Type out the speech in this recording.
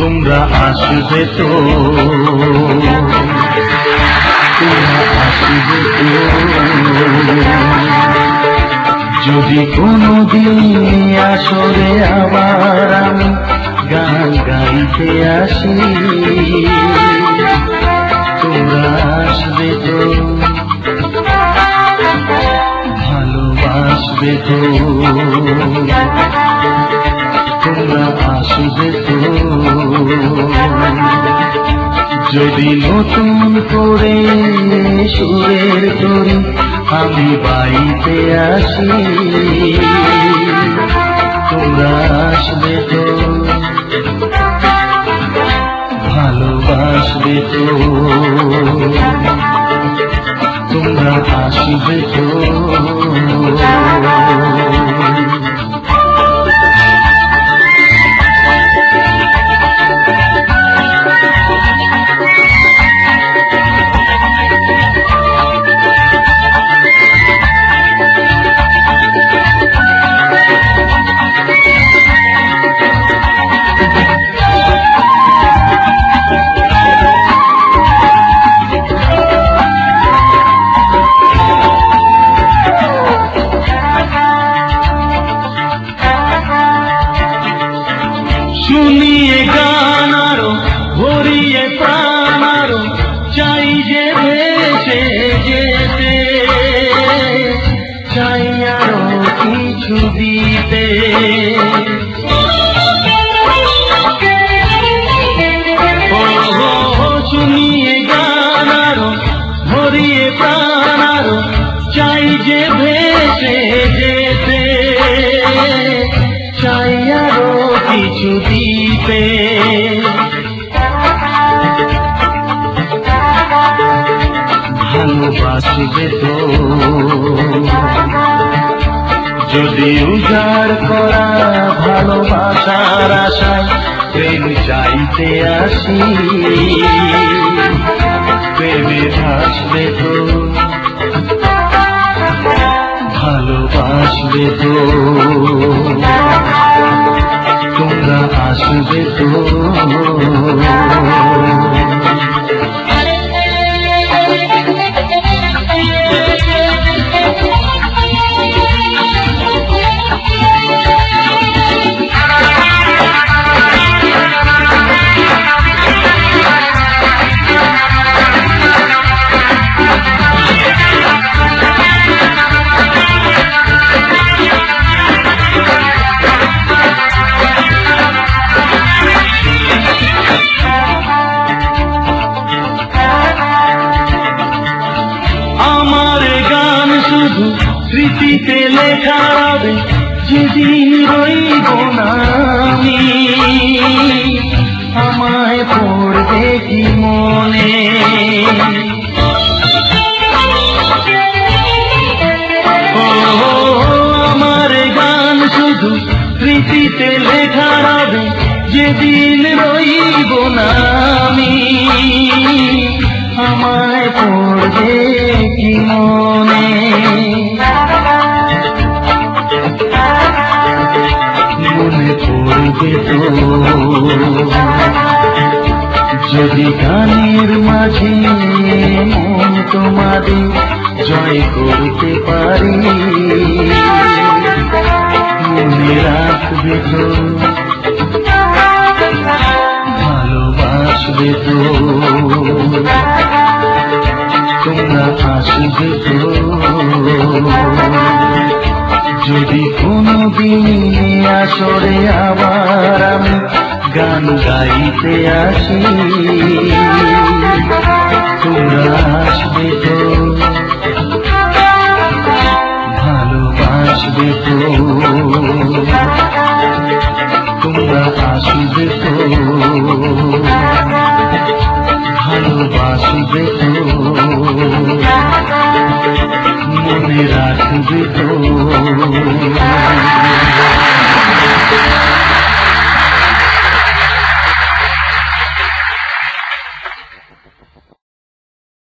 তোমরা আসবে তো, তোমরা আসবে তো। যদি কোনদিন আসরে আবার আমি গান গাইতে আসি, তোমরা আসবে তো, ভালোবাসবে তো, তোমরা আসবে তো। যদি নতুন করে সুরের তরি আমি বাইতে আসি, তোমরা আসবে তো, ভালোবাসবে তো, তোমরা আসবে তো। শুনিয়ে গান আরো ভরিয়ে প্রাণ আরো চাই যে ভেসে যেতে, চাই আরো কিছু দিতে। শুনিয়ে গান আরো ভরিয়ে প্রাণ আরো চাই যে ভেসে যেতে, চাই আরো কিছু দিতে। ভালোবাসবে তো, যদি উজাড় করা ভালোবাসার আশায় প্রেম চাইতে আসি, প্রেমে ভাসবে তো, ভালোবাসবে তো, তোমরা আসবে তো। স্মৃতিতে লেখা হবে যেদিন রইব না আমি, আমায় পড়বে কি মনে। আমার গান শুধু স্মৃতিতে লেখা হবে যেদিন রইব না আমি, আমায় পড়বে কি মনে। মনে পড়বে তো, যদি গানের মাঝে মন তোমাদের জয় করতে পারি, মনে রাখবে তো, ভালোবাসবে তো, তোমরা আসবে তো। যদি কোনদিন আসরে আবার আমি গান গাইতে আসি, তোমরা আসবে তো, ভালোবাসবে তো, তোমরা আসবে তো, ভালোবাসবে তো, মনে রাখবে তো।